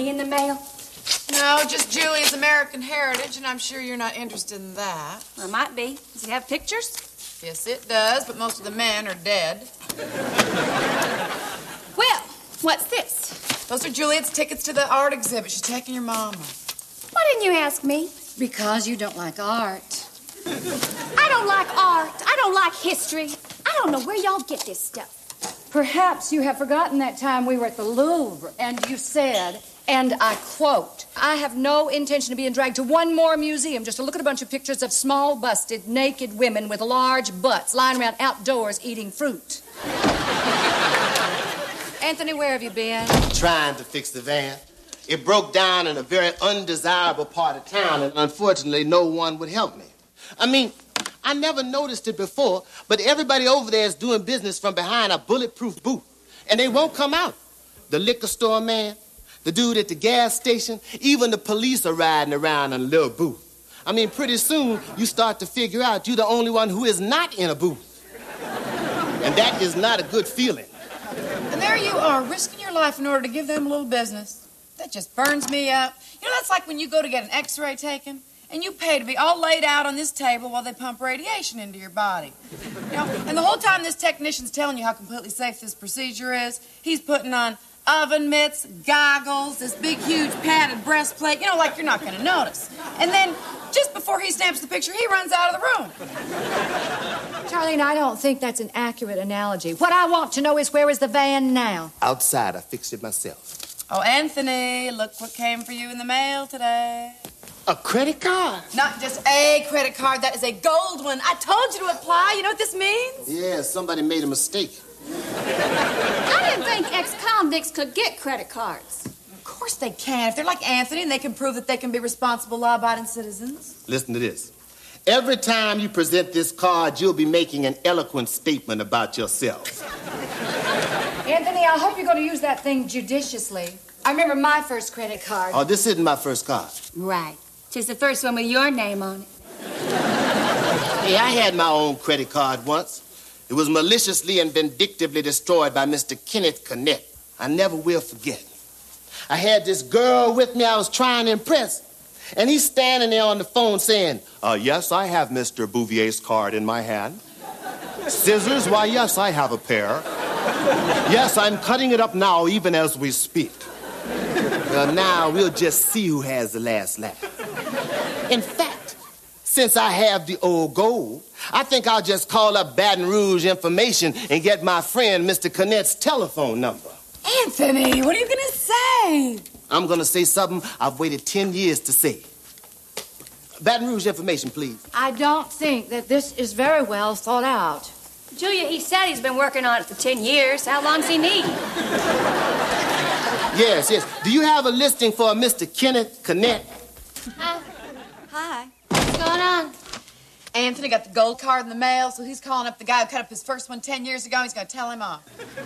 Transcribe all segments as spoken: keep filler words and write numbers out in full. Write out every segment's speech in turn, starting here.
me in the mail? No, just Julia's American Heritage, and I'm sure you're not interested in that. Well, it might be. Does it have pictures? Yes, it does, but most of the men are dead. Well, what's this? Those are Juliet's tickets to the art exhibit. She's taking your mama. Why didn't you ask me? Because you don't like art. I don't like art. I don't like history. I don't know where y'all get this stuff. Perhaps you have forgotten that time we were at the Louvre and you said, and I quote, I have no intention of being dragged to one more museum just to look at a bunch of pictures of small-busted, naked women with large butts lying around outdoors eating fruit. Anthony, where have you been? Trying to fix the van. It broke down in a very undesirable part of town, and unfortunately, no one would help me. I mean, I never noticed it before, but everybody over there is doing business from behind a bulletproof booth, and they won't come out. The liquor store man, the dude at the gas station, even the police are riding around in a little booth. I mean, pretty soon, you start to figure out you're the only one who is not in a booth. And that is not a good feeling. And there you are, risking your life in order to give them a little business. That just burns me up. You know, that's like when you go to get an x-ray taken, and you pay to be all laid out on this table while they pump radiation into your body. You know, and the whole time this technician's telling you how completely safe this procedure is, he's putting on oven mitts, goggles, this big, huge padded breastplate, you know, like you're not going to notice. And then, just before he snaps the picture, he runs out of the room. Charlene, I don't think that's an accurate analogy. What I want to know is, where is the van now? Outside, I fixed it myself. Oh, Anthony, look what came for you in the mail today. A credit card? Not just a credit card, that is a gold one. I told you to apply. You know what this means? Yeah, somebody made a mistake. I didn't think ex-convicts could get credit cards. Of course they can. If they're like Anthony and they can prove that they can be responsible, law-abiding citizens. Listen to this. Every time you present this card, you'll be making an eloquent statement about yourself. Anthony, I hope you're going to use that thing judiciously. I remember my first credit card. Oh, this isn't my first card. Right. Just the first one with your name on it. Hey, I had my own credit card once. It was maliciously and vindictively destroyed by Mister Kenneth Connett. I never will forget. I had this girl with me I was trying to impress, and he's standing there on the phone saying, uh, yes, I have Mister Bouvier's card in my hand. Scissors? Why, yes, I have a pair. Yes, I'm cutting it up now, even as we speak. Well, now we'll just see who has the last laugh. In fact, since I have the old gold, I think I'll just call up Baton Rouge Information and get my friend Mister Connett's telephone number. Anthony, what are you going to say? I'm going to say something I've waited ten years to say. Baton Rouge Information, please. I don't think that this is very well thought out. Julia, he said he's been working on it for ten years. How long's he need? Yes, yes. Do you have a listing for Mister Kenneth Connett? Uh, hi. What's going on? Anthony got the gold card in the mail, so he's calling up the guy who cut up his first one ten years ago. He's going to tell him off.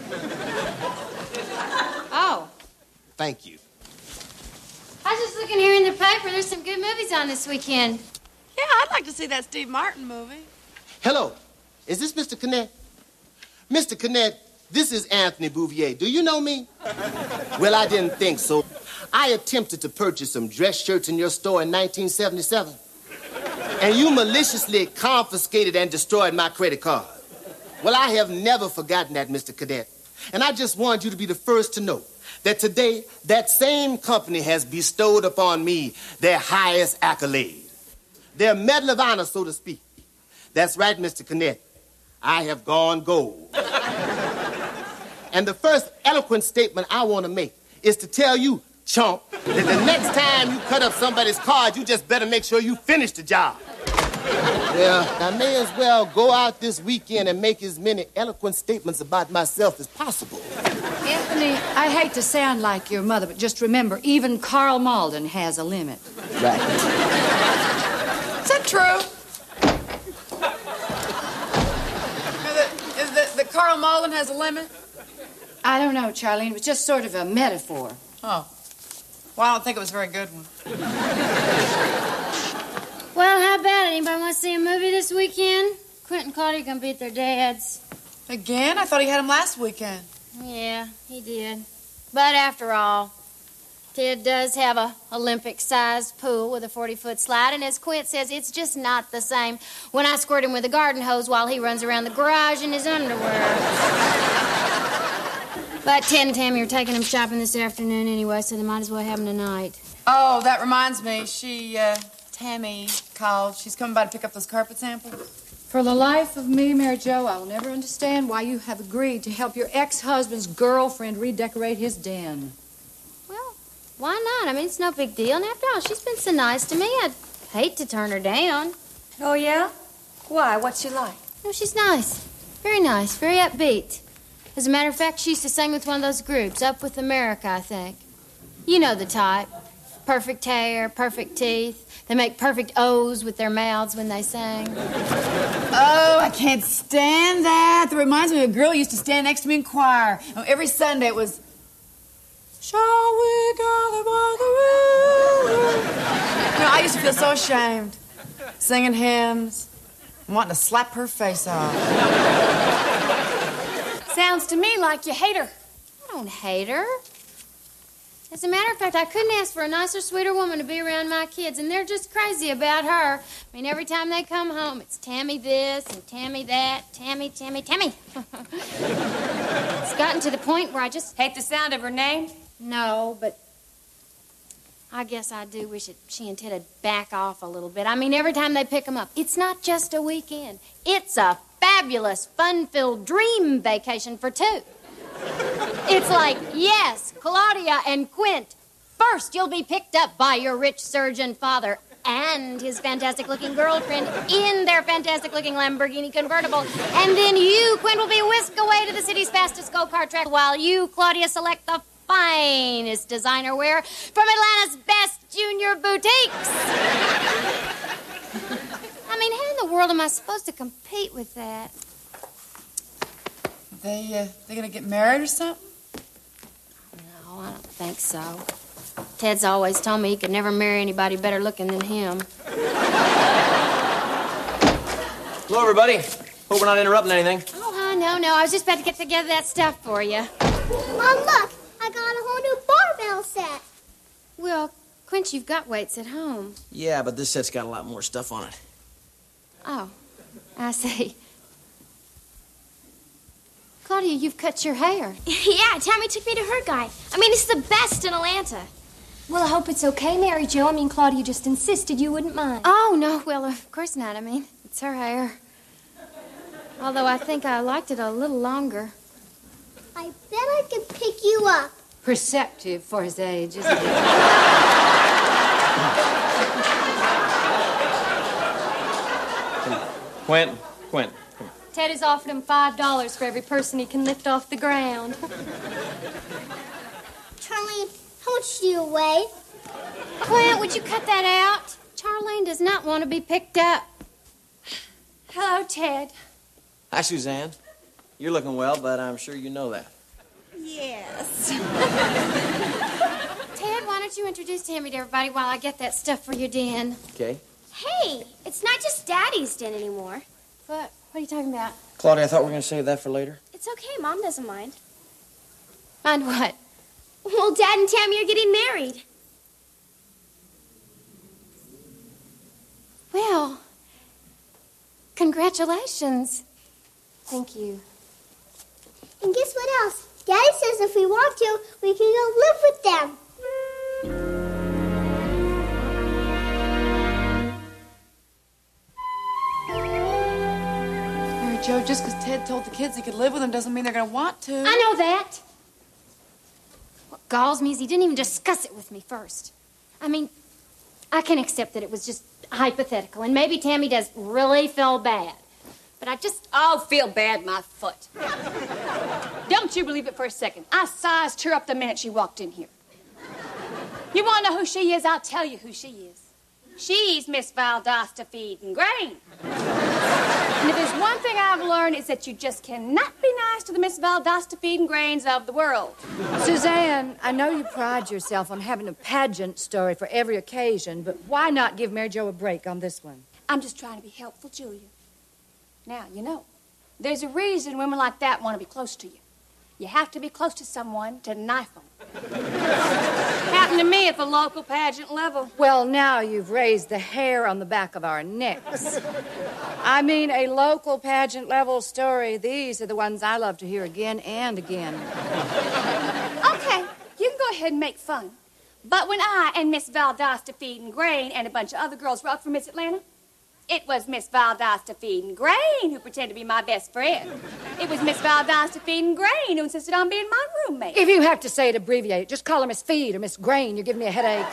Oh. Thank you. I was just looking here in the paper. There's some good movies on this weekend. Yeah, I'd like to see that Steve Martin movie. Hello. Is this Mister Connett? Mister Connett, this is Anthony Bouvier. Do you know me? Well, I didn't think so. I attempted to purchase some dress shirts in your store in nineteen seventy-seven. And you maliciously confiscated and destroyed my credit card. Well, I have never forgotten that, Mister Cadet. And I just wanted you to be the first to know that today, that same company has bestowed upon me their highest accolade. Their Medal of Honor, so to speak. That's right, Mister Connett. I have gone gold. And the first eloquent statement I want to make is to tell you, chump, that the next time you cut up somebody's card, you just better make sure you finish the job. Well, I may as well go out this weekend and make as many eloquent statements about myself as possible. Anthony, I hate to sound like your mother, but just remember, even Carl Malden has a limit. Right. Is that true? Is that, that Carl Malden has a limit? I don't know, Charlene. It was just sort of a metaphor. Oh. Well, I don't think it was a very good one. Well, how about it? Anybody want to see a movie this weekend? Quentin Carter gonna beat their dads. Again? I thought he had him last weekend. Yeah, he did. But after all, Ted does have a Olympic-sized pool with a forty-foot slide, and as Quint says, it's just not the same when I squirt him with a garden hose while he runs around the garage in his underwear. But Ted and Tammy are taking him shopping this afternoon anyway, so they might as well have him tonight. Oh, that reminds me. She, uh, Tammy called. She's coming by to pick up those carpet samples. For the life of me, Mary Jo, I'll never understand why you have agreed to help your ex-husband's girlfriend redecorate his den. Well, why not? I mean, it's no big deal. And after all, she's been so nice to me. I'd hate to turn her down. Oh, yeah? Why? What's she like? No, she's nice. Very nice. Very upbeat. As a matter of fact, she used to sing with one of those groups, Up With America, I think. You know the type. Perfect hair, perfect teeth. They make perfect O's with their mouths when they sing. Oh, I can't stand that. That reminds me of a girl who used to stand next to me in choir. Oh, every Sunday it was, shall we gather by the river? You know, I used to feel so ashamed, singing hymns, and wanting to slap her face off. Sounds to me like you hate her. I don't hate her. As a matter of fact, I couldn't ask for a nicer, sweeter woman to be around my kids, and they're just crazy about her. I mean, every time they come home, it's Tammy this and Tammy that. Tammy, Tammy, Tammy. It's gotten to the point where I just... Hate the sound of her name? No, but I guess I do wish that she and Ted would back off a little bit. I mean, every time they pick them up, it's not just a weekend. It's a fabulous, fun-filled dream vacation for two. It's like, yes, Claudia and Quint, first you'll be picked up by your rich surgeon father and his fantastic-looking girlfriend in their fantastic-looking Lamborghini convertible. And then you, Quint, will be whisked away to the city's fastest go-kart track while you, Claudia, select the finest designer wear from Atlanta's best junior boutiques. I mean, how in the world am I supposed to compete with that? They, uh, they gonna get married or something? No, I don't think so. Ted's always told me he could never marry anybody better looking than him. Hello, everybody. Hope we're not interrupting anything. Oh, uh, no, no. I was just about to get together that stuff for you. Mom, look. I got a whole new barbell set. Well, Quinch, you've got weights at home. Yeah, but this set's got a lot more stuff on it. Oh, I see. Claudia, you've cut your hair. Yeah, Tammy took me to her guy. I mean, it's the best in Atlanta. Well, I hope it's okay, Mary Jo. I mean, Claudia just insisted you wouldn't mind. Oh, no. Well, of course not. I mean, it's her hair. Although I think I liked it a little longer. I bet I could pick you up. Perceptive for his age, isn't he? Quint, Quint. Ted has offered him five dollars for every person he can lift off the ground. Charlene, how much do you weigh? Quint, would you cut that out? Charlene does not want to be picked up. Hello, Ted. Hi, Suzanne. You're looking well, but I'm sure you know that. Yes. Ted, why don't you introduce Tammy to everybody while I get that stuff for your den? Okay. Hey, it's not just Daddy's den anymore. What? What are you talking about? Claudia, I thought we were going to save that for later. It's okay. Mom doesn't mind. Mind what? Well, Dad and Tammy are getting married. Well, congratulations. Thank you. And guess what else? Daddy says if we want to, we can go live with them. Mary Jo, just because Ted told the kids he could live with them doesn't mean they're going to want to. I know that. What galls me is he didn't even discuss it with me first. I mean, I can accept that it was just hypothetical, and maybe Tammy does really feel bad. But I just... I'll feel bad, my foot. Don't you believe it for a second. I sized her up the minute she walked in here. You want to know who she is? I'll tell you who she is. She's Miss Valdosta Feeding Grain. And if there's one thing I've learned, it's that you just cannot be nice to the Miss Valdosta Feeding Grains of the world. Suzanne, I know you pride yourself on having a pageant story for every occasion, but why not give Mary Jo a break on this one? I'm just trying to be helpful, Julia. Now, you know, there's a reason women like that want to be close to you. You have to be close to someone to knife them. Happened to me at the local pageant level. Well, now you've raised the hair on the back of our necks. I mean, a local pageant level story. These are the ones I love to hear again and again. Okay, you can go ahead and make fun. But when I and Miss Valdosta Feeding Grain and a bunch of other girls were up for Miss Atlanta, it was Miss Valdosta Feeding Grain who pretended to be my best friend. It was Miss Valdosta Feeding Grain who insisted on being my roommate. If you have to say it abbreviated, just call her Miss Feed or Miss Grain. You're giving me a headache.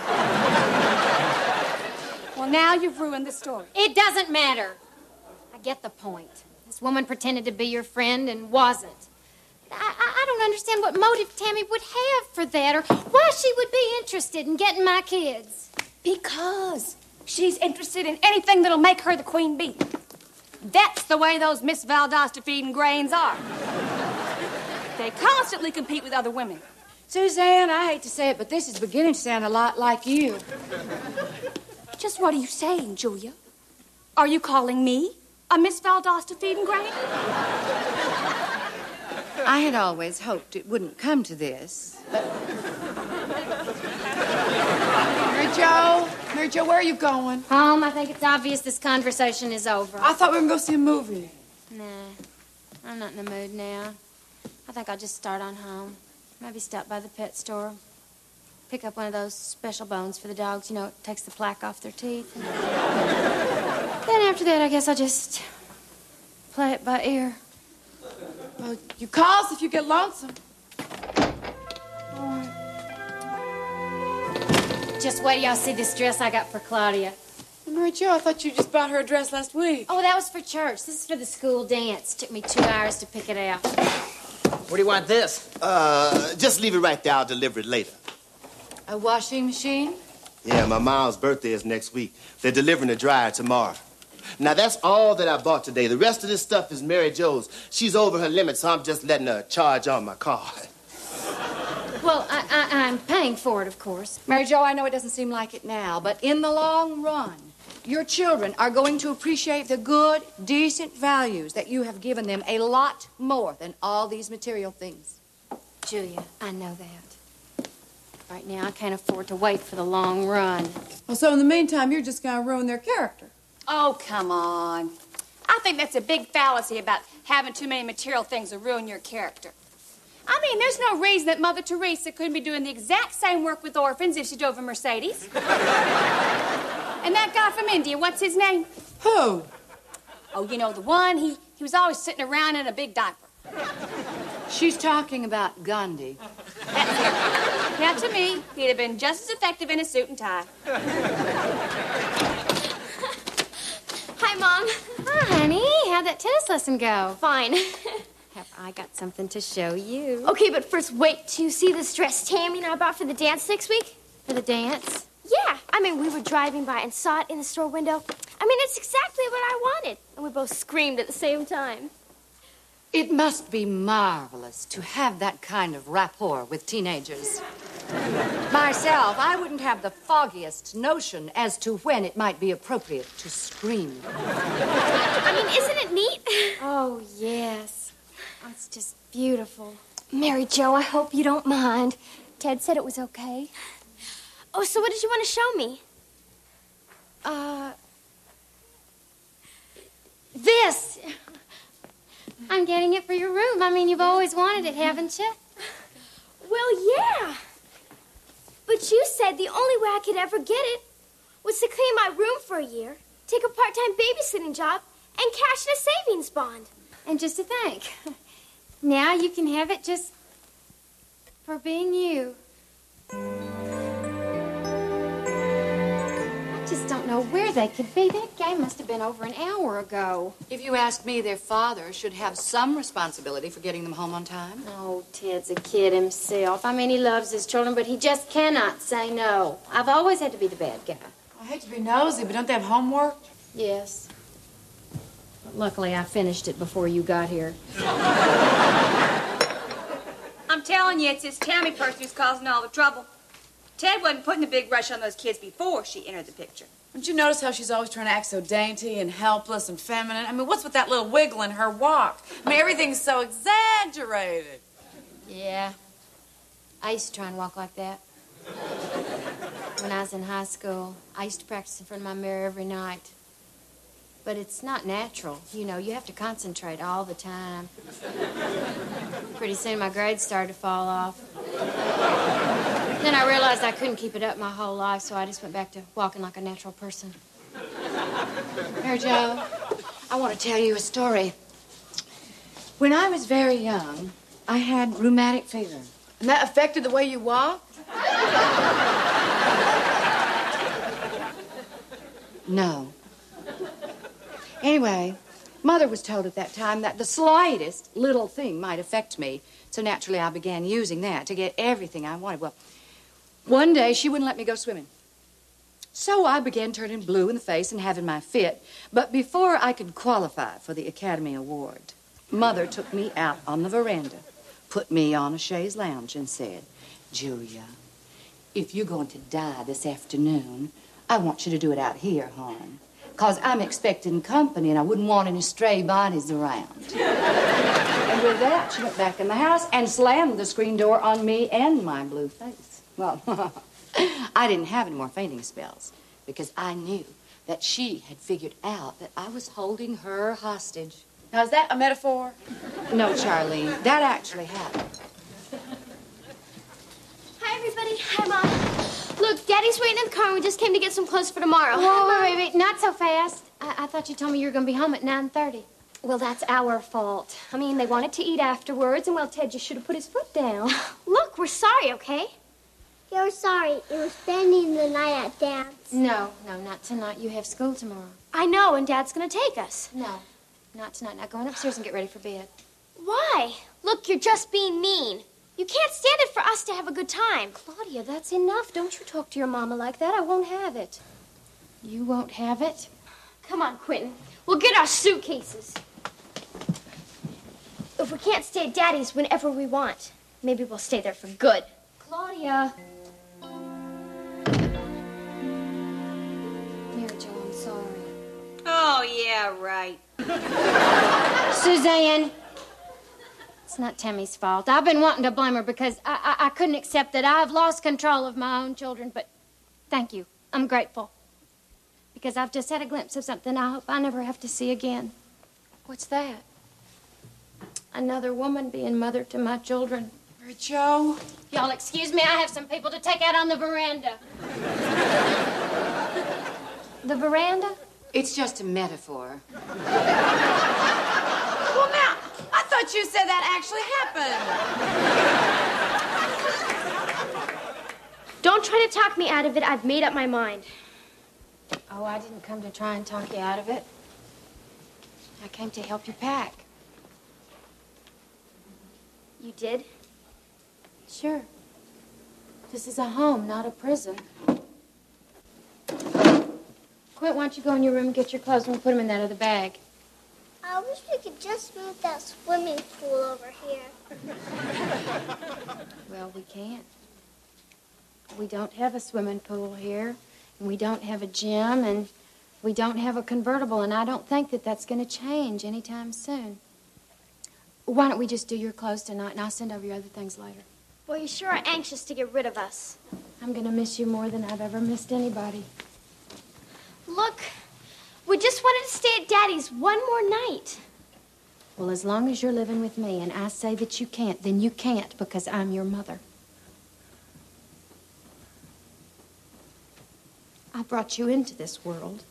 Well, now you've ruined the story. It doesn't matter. I get the point. This woman pretended to be your friend and wasn't. I, I, I don't understand what motive Tammy would have for that, or why she would be interested in getting my kids. Because she's interested in anything that'll make her the queen bee. That's the way those Miss Valdosta Feeding Grains are. They constantly compete with other women. Suzanne, I hate to say it, but this is beginning to sound a lot like you. Just what are you saying, Julia? Are you calling me a Miss Valdosta Feeding Grain? I had always hoped it wouldn't come to this, but... Mary Jo, Mary Jo, where are you going? Home. I think it's obvious this conversation is over. I thought we were going to go see a movie. Nah, I'm not in the mood now. I think I'll just start on home. Maybe stop by the pet store. Pick up one of those special bones for the dogs. You know, it takes the plaque off their teeth. And then after that, I guess I'll just play it by ear. Well, you call us if you get lonesome. Just wait till y'all see this dress I got for Claudia. Mary Jo, I thought you just bought her a dress last week. Oh, that was for church. This is for the school dance. Took me two hours to pick it out. Where do you want this? Uh, just leave it right there. I'll deliver it later. A washing machine? Yeah, my mom's birthday is next week. They're delivering the dryer tomorrow. Now, that's all that I bought today. The rest of this stuff is Mary Jo's. She's over her limit, so I'm just letting her charge on my card. Well, I, I, I'm paying for it, of course. Mary Jo, I know it doesn't seem like it now, but in the long run, your children are going to appreciate the good, decent values that you have given them a lot more than all these material things. Julia, I know that. Right now, I can't afford to wait for the long run. Well, so in the meantime, you're just going to ruin their character. Oh, come on. I think that's a big fallacy about having too many material things to ruin your character. I mean, there's no reason that Mother Teresa couldn't be doing the exact same work with orphans if she drove a Mercedes. And that guy from India, what's his name? Who? Oh, you know, the one, he, he was always sitting around in a big diaper. She's talking about Gandhi. Now, to me, he'd have been just as effective in a suit and tie. Hi, Mom. Hi, honey. How'd that tennis lesson go? Fine. Have I got something to show you? Okay, but first, wait to see this dress Tammy and I bought for the dance next week. For the dance? Yeah. I mean, we were driving by and saw it in the store window. I mean, it's exactly what I wanted. And we both screamed at the same time. It must be marvelous to have that kind of rapport with teenagers. Myself, I wouldn't have the foggiest notion as to when it might be appropriate to scream. I mean, isn't it neat? Oh, yes. Oh, it's just beautiful. Mary Jo, I hope you don't mind. Ted said it was okay. Oh, so what did you want to show me? Uh... This! I'm getting it for your room. I mean, you've always wanted it, haven't you? Well, yeah. But you said the only way I could ever get it was to clean my room for a year, take a part-time babysitting job, and cash in a savings bond. And just to think, now you can have it just for being you. I just don't know where they could be. That game must have been over an hour ago. If you ask me, their father should have some responsibility for getting them home on time. Oh, Ted's a kid himself. I mean, he loves his children, but he just cannot say no. I've always had to be the bad guy. I hate to be nosy, but don't they have homework? Yes. But luckily, I finished it before you got here. I'm telling you, it's this Tammy person who's causing all the trouble. Ted wasn't putting a big rush on those kids before she entered the picture. Don't you notice how she's always trying to act so dainty and helpless and feminine? I mean, what's with that little wiggle in her walk? I mean, everything's so exaggerated. Yeah. I used to try and walk like that. When I was in high school, I used to practice in front of my mirror every night. But it's not natural. You know, you have to concentrate all the time. Pretty soon my grades started to fall off. Then I realized I couldn't keep it up my whole life, so I just went back to walking like a natural person. Mary Jo, I want to tell you a story. When I was very young, I had rheumatic fever. And that affected the way you walk? No. Anyway, Mother was told at that time that the slightest little thing might affect me. So naturally, I began using that to get everything I wanted. Well, one day, she wouldn't let me go swimming. So I began turning blue in the face and having my fit. But before I could qualify for the Academy Award, Mother took me out on the veranda, put me on a chaise lounge, and said, Julia, if you're going to die this afternoon, I want you to do it out here, hon. Because I'm expecting company, and I wouldn't want any stray bodies around. And with that, she went back in the house and slammed the screen door on me and my blue face. Well, I didn't have any more fainting spells because I knew that she had figured out that I was holding her hostage. Now, is that a metaphor? No, Charlene, that actually happened. Hi, everybody. Hi, Mom. Look, Daddy's waiting in the car, and we just came to get some clothes for tomorrow. Whoa, wait, wait, wait, not so fast. I, I thought you told me you were going to be home at nine thirty. Well, that's our fault. I mean, they wanted to eat afterwards, and, well, Ted just should have put his foot down. Look, we're sorry, okay? You're sorry. It was spending the night at dance. No, no, not tonight. You have school tomorrow. I know, and Dad's going to take us. No, not tonight. Now go on upstairs and get ready for bed. Why? Look, you're just being mean. You can't stand it for us to have a good time. Claudia, that's enough. Don't you talk to your mama like that. I won't have it. You won't have it? Come on, Quentin. We'll get our suitcases. If we can't stay at Daddy's whenever we want, maybe we'll stay there for good. Claudia. Mary Jo, I'm sorry. Oh, yeah, right. Suzanne. It's not Tammy's fault. I've been wanting to blame her because I, I, I couldn't accept that I've lost control of my own children, but thank you. I'm grateful. Because I've just had a glimpse of something I hope I never have to see again. What's that? Another woman being mother to my children. Mary Jo. Y'all excuse me, I have some people to take out on the veranda. The veranda? It's just a metaphor. Well, now, I thought you said that actually happened. Don't try to talk me out of it. I've made up my mind. Oh, I didn't come to try and talk you out of it. I came to help you pack. You did? Sure. This is a home, not a prison. Quint, why don't you go in your room and get your clothes and we'll put them in that other bag. I wish we could just move that swimming pool over here. Well, we can't. We don't have a swimming pool here, and we don't have a gym, and we don't have a convertible, and I don't think that that's going to change anytime soon. Why don't we just do your clothes tonight, and I'll send over your other things later. Well, you sure are anxious to get rid of us. I'm going to miss you more than I've ever missed anybody. Look, we just wanted to stay at Daddy's one more night. Well, as long as you're living with me and I say that you can't, then you can't because I'm your mother. I brought you into this world.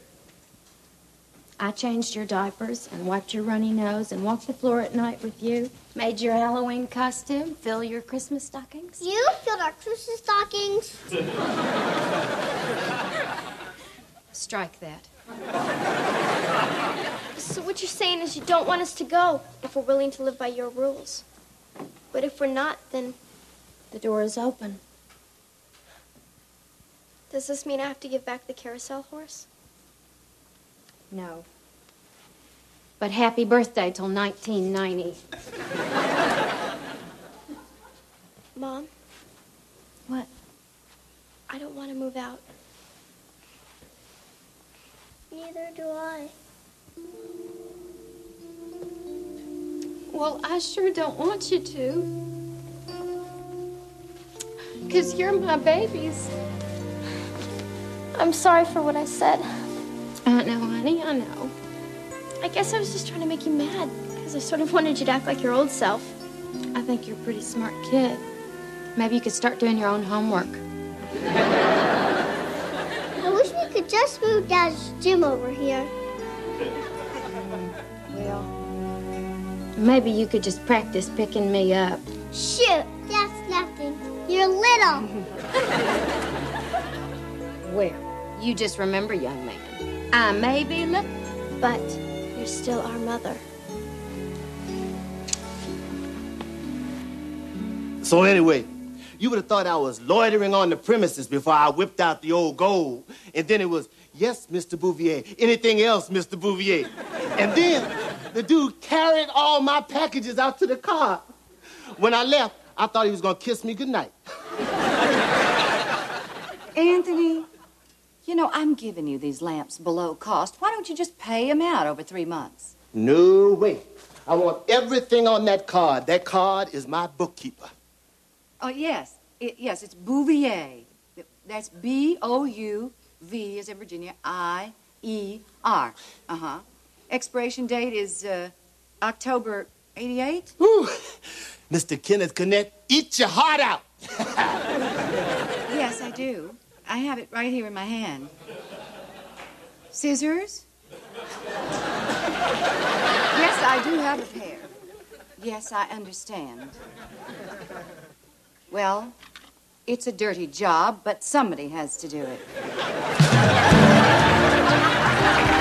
I changed your diapers and wiped your runny nose and walked the floor at night with you, made your Halloween costume, fill your Christmas stockings. You filled our Christmas stockings. Strike that. So what you're saying is you don't want us to go if we're willing to live by your rules. But if we're not, then... The door is open. Does this mean I have to give back the carousel horse? No. But happy birthday till nineteen ninety. Mom? What? I don't want to move out. Neither do I. Well, I sure don't want you to. because you're my babies. I'm sorry for what I said. I know, honey, I know. I guess I was just trying to make you mad because I sort of wanted you to act like your old self. I think you're a pretty smart kid. Maybe you could start doing your own homework. I wish we could just move Dad's gym over here. Well, maybe you could just practice picking me up. Shoot, that's nothing. You're little. Well, you just remember, young man, I may be little, but you're still our mother. So anyway, you would have thought I was loitering on the premises before I whipped out the old gold. And then it was, yes, Mister Bouvier. Anything else, Mister Bouvier? And then the dude carried all my packages out to the car. When I left, I thought he was going to kiss me goodnight. Anthony, you know, I'm giving you these lamps below cost. Why don't you just pay them out over three months? No way. I want everything on that card. That card is my bookkeeper. Oh, yes. It, yes, it's Bouvier. That's B O U V as in Virginia, I E R. Uh-huh. Expiration date is uh, October eighty-eight. Ooh, Mister Kenneth Kennett, eat your heart out. Yes, I do. I have it right here in my hand. Scissors? Yes, I do have a pair. Yes, I understand. Well, it's a dirty job, but somebody has to do it.